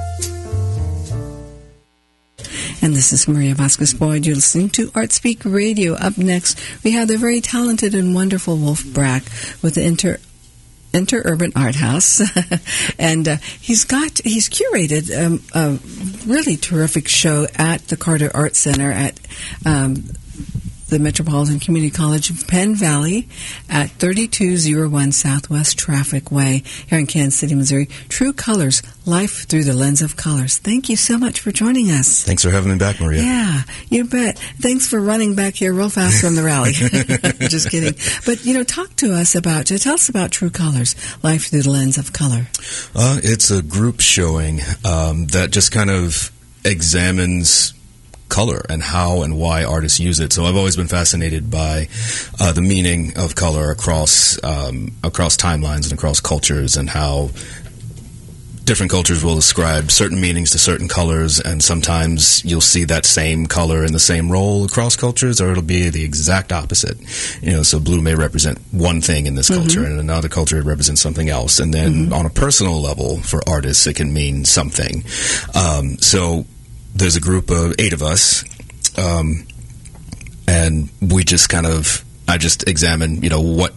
And this is Maria Vasquez Boyd. You're listening to ArtSpeak Radio. Up next, we have the very talented and wonderful Wolf Brack with the Inter Interurban Art House, and uh, he's got he's curated um, a really terrific show at the Carter Art Center at um, the Metropolitan Community College of Penn Valley at thirty-two oh one Southwest Traffic Way here in Kansas City, Missouri. True Colors, Life Through the Lens of Colors. Thank you so much for joining us. Thanks for having me back, Maria. Yeah, you bet. Thanks for running back here real fast from the rally. Just kidding. But, you know, talk to us about, tell us about True Colors, Life Through the Lens of Color. Uh, it's a group showing um, that just kind of examines color and how and why artists use it. So I've always been fascinated by uh, the meaning of color across um, across timelines and across cultures, and how different cultures will ascribe certain meanings to certain colors, and sometimes you'll see that same color in the same role across cultures, or it'll be the exact opposite. You know, so blue may represent one thing in this mm-hmm. culture, and in another culture it represents something else. And then mm-hmm. on a personal level, for artists, it can mean something. Um, so there's a group of eight of us, um, and we just kind of, I just examine, you know, what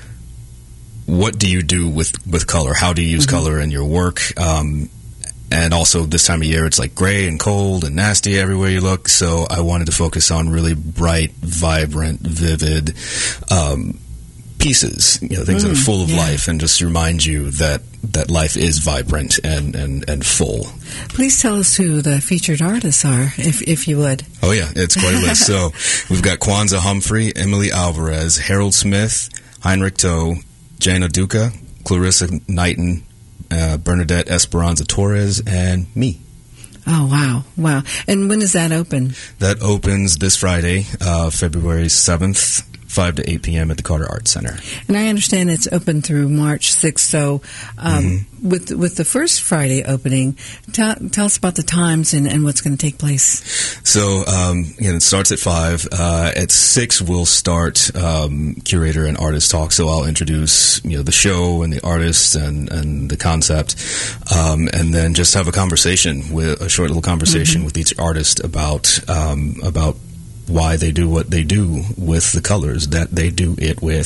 what do you do with, with color? How do you use mm-hmm. color in your work? Um, and also this time of year, it's like gray and cold and nasty everywhere you look, so I wanted to focus on really bright, vibrant, vivid um, pieces, you know, things mm, that are full of yeah. life, and just remind you that, that life is vibrant and, and, and full. Please tell us who the featured artists are, if if you would. Oh, yeah, it's quite a list. So we've got Kwanzaa Humphrey, Emily Alvarez, Harold Smith, Heinrich Toe, Jana Duca, Clarissa Knighton, uh, Bernadette Esperanza Torres, and me. Oh, wow. Wow. And when does that open? That opens this Friday, uh, February seventh, five to eight p.m. at the Carter Art Center. And I understand it's open through March sixth. So um, mm-hmm. with with the first Friday opening, tell, tell us about the times and, and what's going to take place. So, um, again, it starts at five. Uh, at six, we'll start um, curator and artist talk. So I'll introduce, you know, the show and the artists and, and the concept, um, and then just have a conversation, with a short little conversation mm-hmm. with each artist about um, about why they do what they do with the colors that they do it with.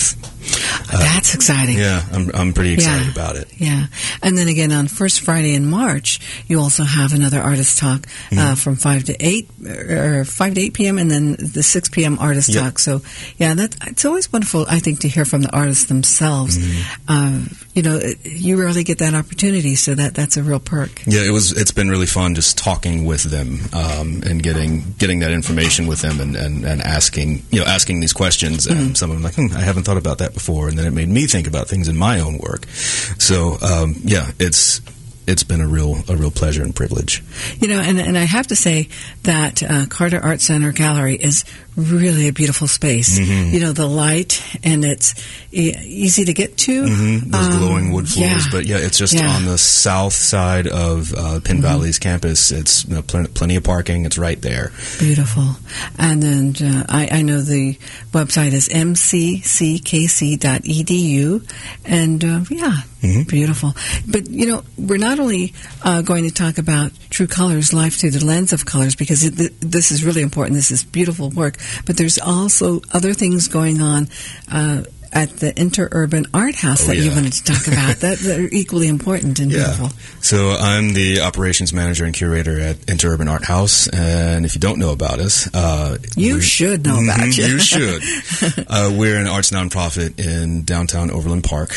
Uh, That's exciting. Yeah, I'm I'm pretty excited yeah. about it. Yeah, and then again on first Friday in March, you also have another artist talk mm-hmm. uh, from five to eight or five to eight p.m. and then the six p.m. artist yep. talk. So yeah, that it's always wonderful, I think, to hear from the artists themselves. Mm-hmm. Uh, you know, you rarely get that opportunity, so that that's a real perk. Yeah, it was. It's been really fun just talking with them um, and getting getting that information with them and, and, and asking you know asking these questions. Mm-hmm. And some of them like, hmm, I haven't thought about that before, and then it made me think about things in my own work. So um, yeah, it's it's been a real a real pleasure and privilege. You know, and and I have to say that uh, Carter Art Center Gallery is really a beautiful space. Mm-hmm. You know, the light, and it's e- easy to get to. Mm-hmm. Those um, glowing wood floors, yeah. but yeah, it's just yeah. on the south side of uh, Penn mm-hmm. Valley's campus. It's you know, pl- plenty of parking. It's right there. Beautiful. And then uh, I, I know the website is m c c k c dot e d u, and uh, yeah, mm-hmm. beautiful. But you know, we're not only uh, going to talk about True Colors, Life Through the Lens of Colors, because it, th- this is really important. This is beautiful work. But there's also other things going on uh, at the Interurban Art House oh, that yeah. you wanted to talk about that, that are equally important and yeah. beautiful. So I'm the operations manager and curator at Interurban Art House, and if you don't know about us, uh, you should know about mm-hmm, you. You should. uh, we're an arts nonprofit in downtown Overland Park.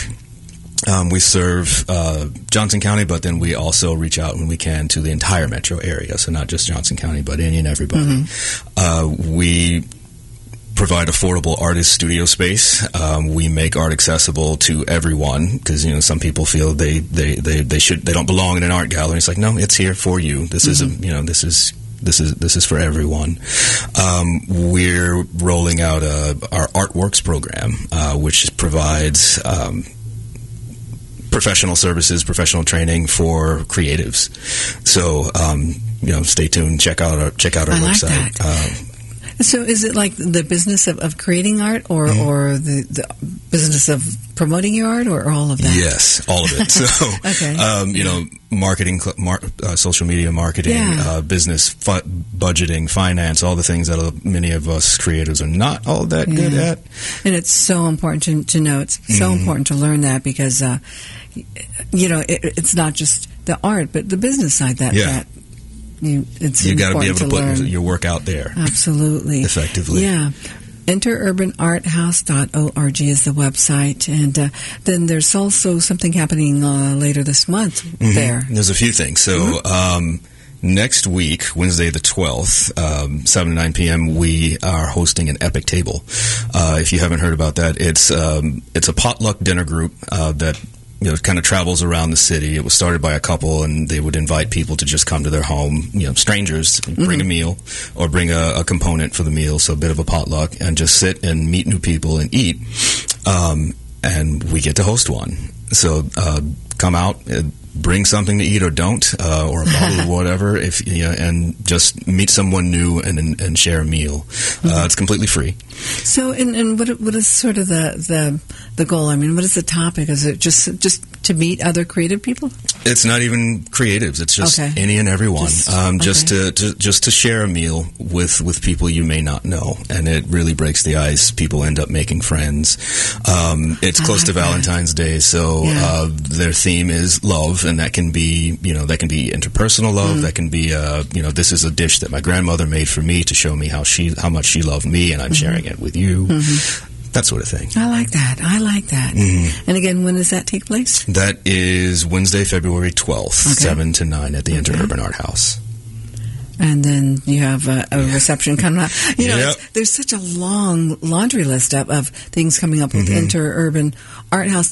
Um, we serve uh, Johnson County, but then we also reach out when we can to the entire metro area. So not just Johnson County, but any and everybody. Mm-hmm. Uh, we provide affordable artist studio space. Um, we make art accessible to everyone because you know some people feel they, they, they, they should they don't belong in an art gallery. It's like no, it's here for you. This mm-hmm. is a, you know this is. This is this is for everyone. Um, we're rolling out a, our Artworks program, uh, which provides um, professional services, professional training for creatives. So, um, you know, stay tuned. Check out our check out our I website. Like that. Um, so, is it like the business of, of creating art, or mm-hmm. or the, the business of promoting your art, or all of that? Yes, all of it. So, okay. um, you know, marketing, mar- uh, social media marketing, yeah. uh, business, fu- budgeting, finance, all the things that uh, many of us creators are not all that yeah. good at. And it's so important to, to know. It's so mm-hmm. important to learn that because, uh, you know, it, it's not just the art, but the business side that, yeah. that you, it's you got to be able to, to put learn. your work out there. Absolutely. Effectively. Yeah. interurban art house dot org is the website, and uh, then there's also something happening uh, later this month mm-hmm. there. There's a few things. So mm-hmm. um, next week, Wednesday the twelfth, um, seven to nine p.m., we are hosting an Epic Table. Uh, if you haven't heard about that, it's um, it's a potluck dinner group uh, that you know, kind of travels around the city. It was started by a couple, and they would invite people to just come to their home, you know, strangers, bring mm-hmm. a meal or bring a, a component for the meal, so a bit of a potluck, and just sit and meet new people and eat. Um, and we get to host one. So uh, come out, uh, bring something to eat or don't, uh, or a bottle of whatever, if you know, and just meet someone new and and, and share a meal. Mm-hmm. Uh, it's completely free. So, and, and what what is sort of the, the the goal? I mean, what is the topic? Is it just just to meet other creative people? It's not even creatives. It's just okay. any and everyone. Just, um, just okay. to, to just to share a meal with, with people you may not know, and it really breaks the ice. People end up making friends. Um, it's I close like to that. Valentine's Day, so yeah. uh, their theme is love, and that can be you know that can be interpersonal love. Mm. That can be uh, you know this is a dish that my grandmother made for me to show me how she how much she loved me, and I'm mm-hmm. sharing it with you. Mm-hmm. That sort of thing. I like that. I like that. Mm-hmm. And again, when does that take place? That is Wednesday, February twelfth, okay. seven to nine at the okay. Interurban Art House. And then you have a, a yeah. reception coming up. You know, yep. it's, there's such a long laundry list of, of things coming up with mm-hmm. Interurban Art House.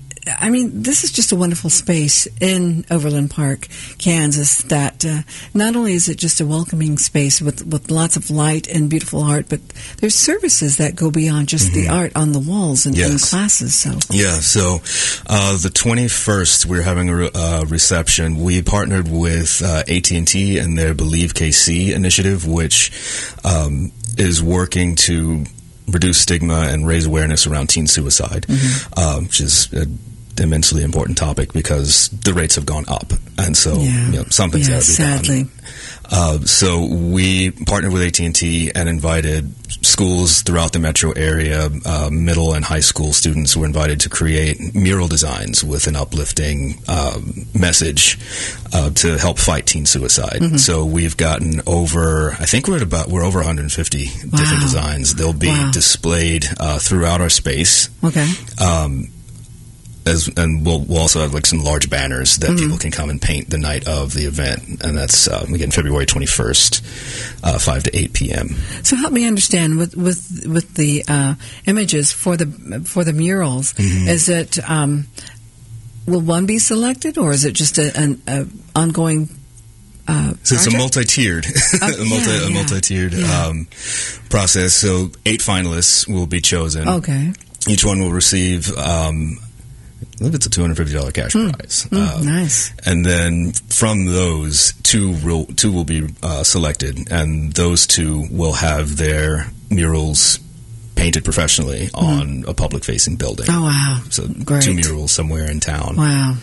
I mean, this is just a wonderful space in Overland Park, Kansas, that uh, not only is it just a welcoming space with, with lots of light and beautiful art, but there's services that go beyond just mm-hmm. the art on the walls and, yes. and classes. So Yeah, so uh, the twenty-first, we're having a re- uh, reception. We partnered with uh, A T and T and their Believe K C initiative, which um, is working to reduce stigma and raise awareness around teen suicide, mm-hmm. uh, which is a immensely important topic because the rates have gone up, and so yeah. you know, something's yeah, got to be sadly. done. Uh, so we partnered with A T and T and invited schools throughout the metro area, uh, middle and high school students were invited to create mural designs with an uplifting um, message uh, to help fight teen suicide. Mhm. So we've gotten over, I think we're at about, we're over one hundred fifty Wow. different designs. They'll be Wow. displayed uh, throughout our space. Okay. Um, as, and we'll, we'll also have like some large banners that Mhm. people can come and paint the night of the event, and that's uh, again February twenty-first, uh, five to eight p.m. So help me understand with with with the uh, images for the for the murals. Mhm. Is it um, will one be selected, or is it just a, an a ongoing? Uh, So it's a project? multi-tiered, Oh, a, multi, yeah, a yeah. multi-tiered Yeah. um, process. So eight finalists will be chosen. Okay. Each one will receive, um, I believe it's a two hundred fifty dollars cash Mm. prize. Mm, Um, nice. And then from those, two will, two will be uh, selected, and those two will have their murals painted professionally on a public-facing building. Oh wow! So Great. two murals somewhere in town. Wow.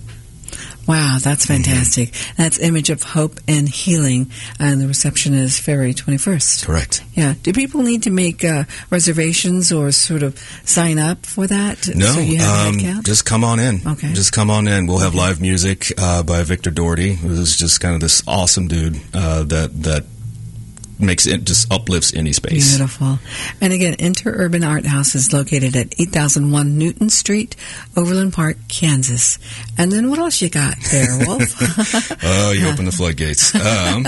Wow, that's fantastic. Mm-hmm. That's Image of Hope and Healing, and the reception is February twenty-first. Correct. Yeah. Do people need to make uh, reservations or sort of sign up for that? No, So you have um, an account? just come on in. Okay. Just come on in. We'll have live music uh, by Victor Doherty, who's just kind of this awesome dude uh, that that makes it just uplifts any space. Beautiful. And again, Interurban Art House is located at eight thousand one Newton Street, Overland Park, Kansas. And then what else you got there, Wolf? Oh, you open the floodgates. Um,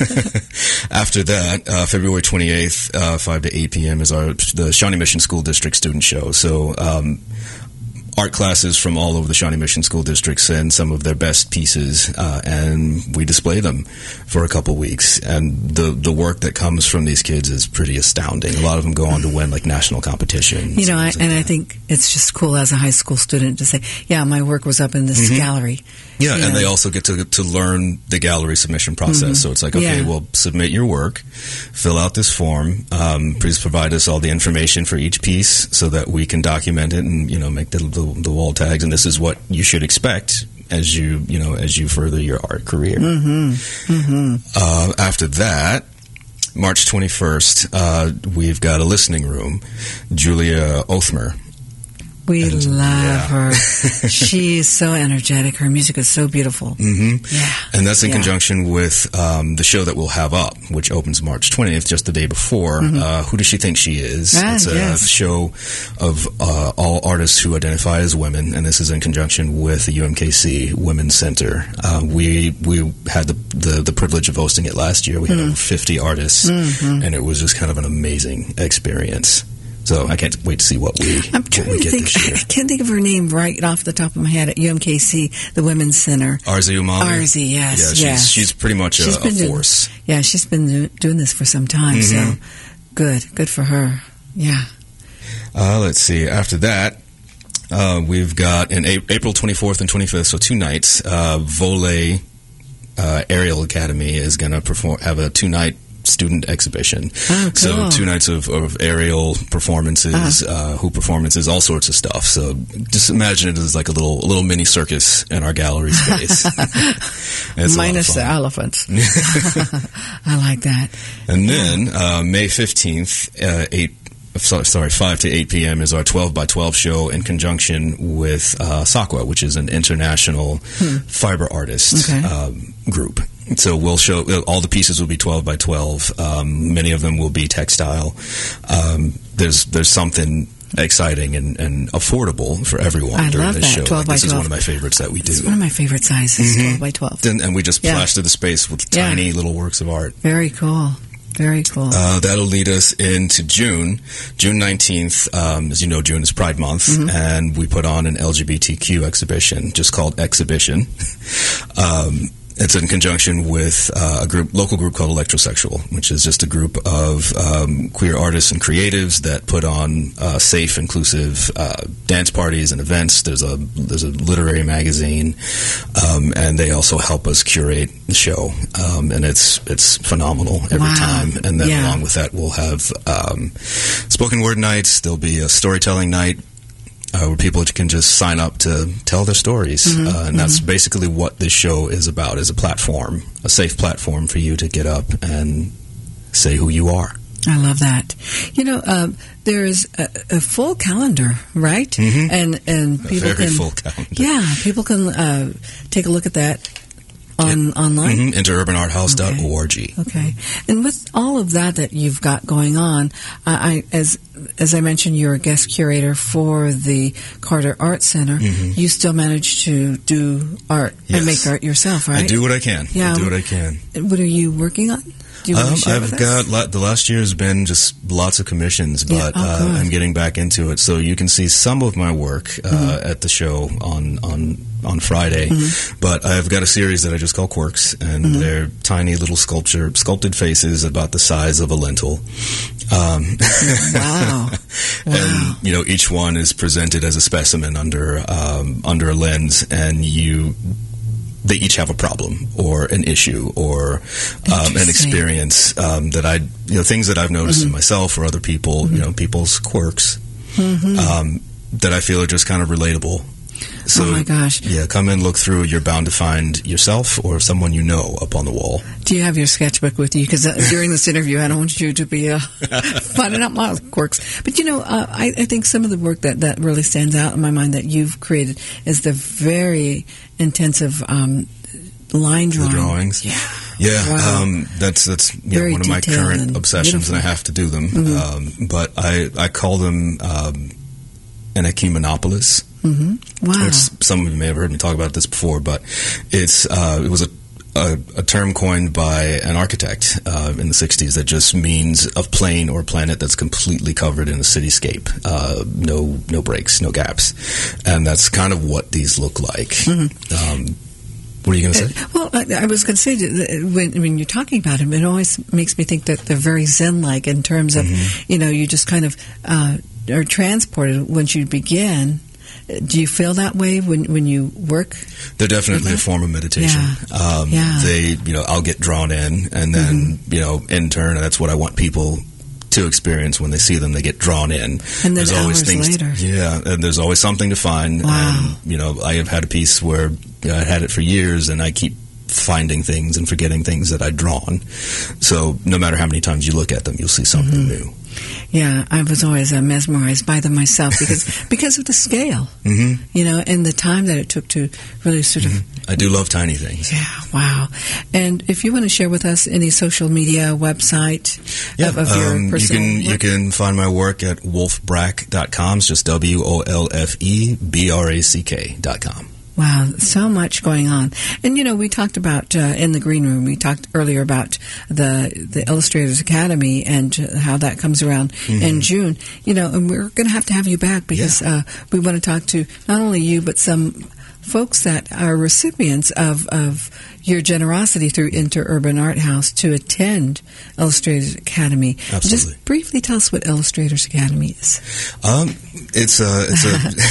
after that, uh, February twenty-eighth, uh, five to eight p.m. is our the Shawnee Mission School District Student Show. So um, art classes from all over the Shawnee Mission School District send some of their best pieces, uh, and we display them for a couple weeks. And the the work that comes from these kids is pretty astounding. A lot of them go on to win like national competitions. You know, I, and I think it's just cool as a high school student to say, yeah, my work was up in this Mhm. gallery. Yeah, You and know. they also get to to learn the gallery submission process. Mhm. So it's like, okay, Yeah. well, submit your work, fill out this form, um, please provide us all the information for each piece so that we can document it and you know make the, the the wall tags. And this is what you should expect as you you know as you further your art career. Mm-hmm. Mm-hmm. Uh, after that, March twenty-first, uh, we've got a listening room. Julia Othmer. We And- love yeah. her. She's so energetic. Her music is so beautiful. hmm Yeah. And that's in Yeah. conjunction with um, the show that we'll have up, which opens March twentieth, just the day before. Mhm. Uh, Who Does She Think She Is? Ah, it's a yes. show of uh, all artists who identify as women, and this is in conjunction with the U M K C Women's Center. Uh, we we had the, the, the privilege of hosting it last year. We had Mm. over fifty artists, Mhm. and it was just kind of an amazing experience. So I can't wait to see what we, I'm what trying we to get think. this year. I can't think of her name right off the top of my head at U M K C, the Women's Center. Arzi Umali? Arzi, yes, Yeah, she's, yes. she's pretty much a, She's a been doing- force. Yeah, she's been do- doing this for some time, so Mhm. good. Good for her. Yeah. Uh, let's see. After that, uh, we've got in A- April twenty-fourth and twenty-fifth, so two nights. Uh, Volley uh, Aerial Academy is going to perform have a two night student exhibition. Oh, So cool. two nights of, of aerial performances, Uh-huh. uh, hoop performances, all sorts of stuff. So just imagine it as like a little a little mini circus in our gallery space. It's a lot of Minus the fun. elephants. I like that. And then uh, May fifteenth, uh, eight. so- Sorry, five to eight p.m. is our twelve by twelve show in conjunction with uh, SACWA, which is an international Hmm. fiber artist Okay. um, group. So we'll show all the pieces will be twelve by twelve. Um, many of them will be textile. Um, there's there's something exciting and, and affordable for everyone I during love this that, show. twelve Like, by this is one twelve. of my favorites that we do. It's one of my favorite sizes, Mhm. twelve by twelve. Then- and we just Yeah. flash to the space with Yeah. tiny little works of art. Very cool. Very cool. Uh, that'll lead us into June. June nineteenth, um, as you know, June is Pride Month, Mhm. and we put on an L G B T Q exhibition, just called Exhibition. um, it's in conjunction with uh, a group, local group called Electrosexual, which is just a group of um, queer artists and creatives that put on uh, safe, inclusive uh, dance parties and events. There's a there's a literary magazine, um, and they also help us curate the show, um, and it's it's phenomenal every Wow. time. And then Yeah. along with that, we'll have um, spoken word nights. There'll be a storytelling night. uh, where people can just sign up to tell their stories. Mm-hmm, uh, and that's mm-hmm. basically what this show is about, is a platform, a safe platform for you to get up and say who you are. I love that. You know, um, there's a, a full calendar, right? Mm-hmm. And and people a very can, full calendar. Yeah, people can uh, take a look at that on yep. online. Mm-hmm. interurban art house dot org. Okay. okay. And with all of that that you've got going on, uh, I as as I mentioned, you're a guest curator for the Carter Art Center. Mm-hmm. You still manage to do art yes. and make art yourself, right? I do what I can. Yeah. I do what I can. What are you working on? Do you want Um, to share I've with us? got la- the last year has been just lots of commissions, but Yeah, oh, uh, good. I'm getting back into it. So you can see some of my work uh, Mm-hmm. at the show on on on Friday. Mm-hmm. But I've got a series that I just call Quirks, and Mm-hmm. they're tiny little sculpture sculpted faces about the size of a lentil. Um, Wow! Wow! And you know, each one is presented as a specimen under um, under a lens, and you. They each have a problem or an issue or um, an experience um, that I, you know, things that I've noticed Mm-hmm. in myself or other people, Mm-hmm. you know, people's quirks Mm-hmm. um, that I feel are just kind of relatable. So, oh my gosh! yeah, come in, look through. You're bound to find yourself or someone you know up on the wall. Do you have your sketchbook with you? Because uh, during this interview, I don't want you to be uh, finding out my quirks. But you know, uh, I, I think some of the work that, that really stands out in my mind that you've created is the very intensive um, line drawing. The drawings, yeah, yeah. Wow. Um, that's that's you know, Very one of my detailed current and obsessions, beautiful. and I have to do them. Mhm. Um, but I I call them um, an ecumenopolis. Mm-hmm. Wow. Which some of you may have heard me talk about this before, but it's uh, it was a, a, a term coined by an architect uh, in the sixties that just means a plane or planet that's completely covered in a cityscape, uh, no no breaks, no gaps, and that's kind of what these look like. Mm-hmm. Um, what are you going to say? Uh, well, I, I was going to say that when when you're talking about them, it always makes me think that they're very Zen-like in terms of, Mm-hmm. you know, you just kind of uh, are transported once you begin. Do you feel that way when, when you work? They're definitely a form of meditation. Yeah. Um, Yeah. They, you know, I'll get drawn in, and then, Mm-hmm. you know, in turn, that's what I want people to experience when they see them. They get drawn in. And then there's always hours things, later. yeah, and there's always something to find. Wow. And you know, I have had a piece where you know, I had it for years, and I keep finding things and forgetting things that I'd drawn. So no matter how many times you look at them, you'll see something Mm-hmm. new. Yeah, I was always uh, mesmerized by them myself because because of the scale, Mm-hmm. you know, and the time that it took to really sort of. I do love tiny things. Yeah, wow. And if you want to share with us any social media website Yeah, of, of your um, you personal can you work? can find my work at wolf brack dot com. It's just W O L F E B R A C K dot com. Wow, so much going on. And, you know, we talked about, uh, in the green room, we talked earlier about the the Illustrators Academy and uh, how that comes around Mm-hmm. in June. You know, and we're going to have to have you back because uh, we want to talk to not only you, but some folks that are recipients of, of your generosity through Interurban Art House to attend Illustrators Academy. Absolutely. Just briefly tell us what Illustrators Academy is. Um, it's a it's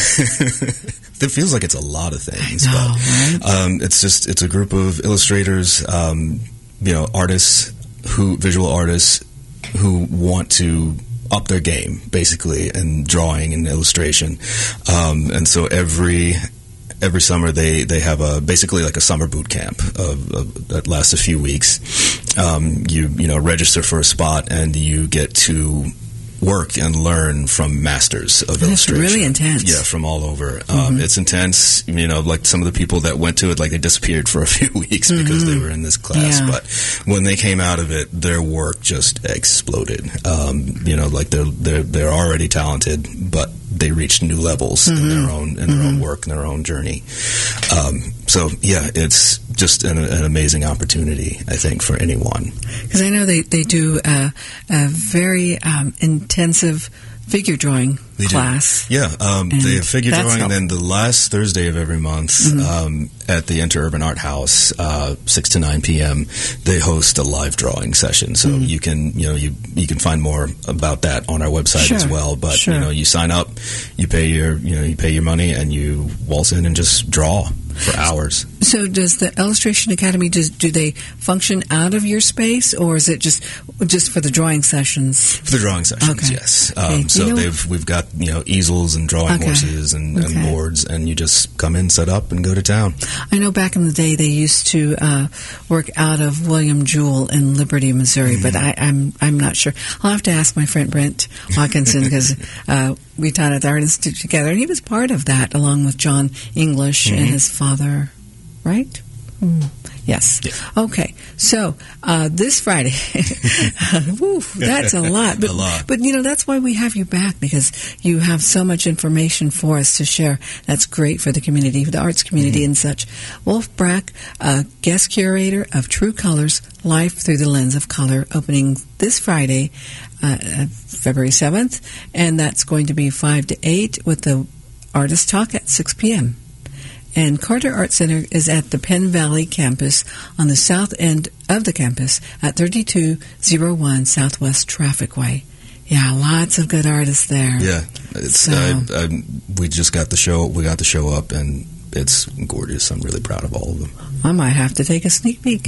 a it feels like it's a lot of things, I know, but right? um, it's just it's a group of illustrators, um, you know, artists who visual artists who want to up their game, basically, in drawing and illustration, um, and so every. Every summer, they, they have a basically like a summer boot camp of, of, that lasts a few weeks. Um, you you know register for a spot, and you get to work and learn from masters of That's illustration. really intense. Yeah, from all over. Um, Mm-hmm. It's intense. You know, like some of the people that went to it, like they disappeared for a few weeks because they were in this class. Mm-hmm. Yeah. But when they came out of it, their work just exploded. Um, you know, like they're they're they're already talented, but they reached new levels Mm-hmm. in their own in their own work and their own journey. Um, so yeah, it's just an, an amazing opportunity, I think, for anyone. Because I know they, they do a, a very um, intensive figure drawing They do. class. Yeah, um, And they have figure that's drawing, and helpful. then the last Thursday of every month Mm-hmm. um, at the Interurban Art House, uh, six to nine p.m., they host a live drawing session. So Mm-hmm. you can, you know, you you can find more about that on our website Sure, as well. But sure. you know, you sign up, you pay your, you know, you pay your money, and you waltz in and just draw for hours. So does the Illustration Academy, does, do they function out of your space, or is it just just for the drawing sessions? For the drawing sessions, Okay. yes. Um, Okay. So You know- they've we've got you know easels and drawing Okay. horses and, and Okay. boards, and you just come in, set up, and go to town. I know back in the day they used to uh, work out of William Jewell in Liberty, Missouri, but I, I'm I'm not sure. I'll have to ask my friend Brent Hawkinson because uh, we taught at the Art Institute together, and he was part of that along with John English and Mhm. his father, right? Hmm. Yes. Okay. So uh, this Friday, woo, that's a lot. But, A lot. But you know that's why we have you back, because you have so much information for us to share. That's great for the community, the arts community, and such. Wolf Brack, uh, guest curator of True Colors: Life Through the Lens of Color, opening this Friday, uh, uh, February seventh, and that's going to be five to eight with the artist talk at six p.m. And Carter Art Center is at the Penn Valley campus on the south end of the campus at thirty-two oh one Southwest Traffic Way. Yeah, lots of good artists there. Yeah, it's, So- I, I, we just got the show. We got the show up, and it's gorgeous. I'm really proud of all of them. I might have to take a sneak peek.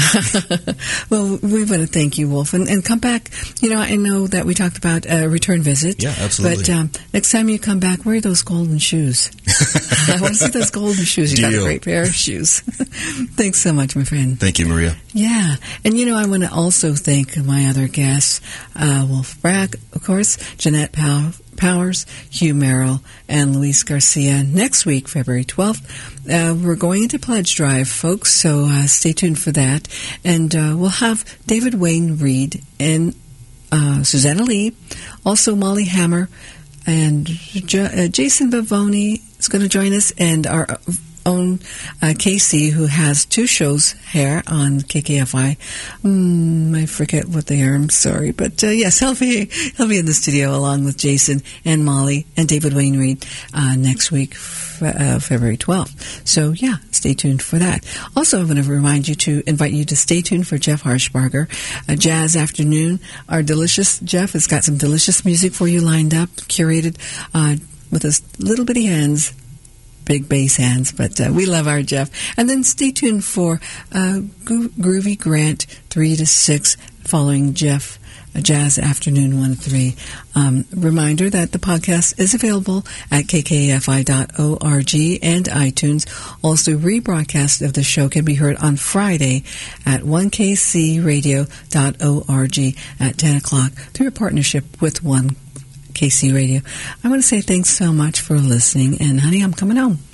Well, we want to thank you, Wolf, and, and come back. You know, I know that we talked about a return visit. Yeah, absolutely. But um, next time you come back, wear those golden shoes. I want to see those golden shoes. You got a Deal. great pair of shoes. Thanks so much, my friend. Thank you, Maria. Yeah, and you know, I want to also thank my other guests, uh, Wolf Brack, of course, Jeanette Pow- Powers, Hugh Merrill, and Luis Garcia. Next week, February twelfth, uh, we're going into Pledge Drive, folks, so uh, stay tuned for that. And uh, we'll have David Wayne Reed and uh, Susanna Lee, also Molly Hammer, and J- uh, Jason Bavoni is going to join us, and our own uh, Casey, who has two shows here on K K F I. Mm, I forget what they are. I'm sorry. But uh, yes, he'll be, he'll be in the studio along with Jason and Molly and David Wayne Reed uh, next week, f- uh, February twelfth. So, yeah, stay tuned for that. Also, I want to remind you to invite you to stay tuned for Jeff Harshbarger, a Jazz Afternoon. Our delicious Jeff has got some delicious music for you lined up, curated uh, with his little bitty hands. Big bass hands, but uh, we love our Jeff. And then stay tuned for uh, Gro- Groovy Grant, three to six, following Jeff, uh, Jazz Afternoon one to three. Um, reminder that the podcast is available at k k f i dot org and iTunes. Also, rebroadcast of the show can be heard on Friday at one k c radio dot org at ten o'clock through a partnership with one K C Radio. I want to say thanks so much for listening, and honey, I'm coming home.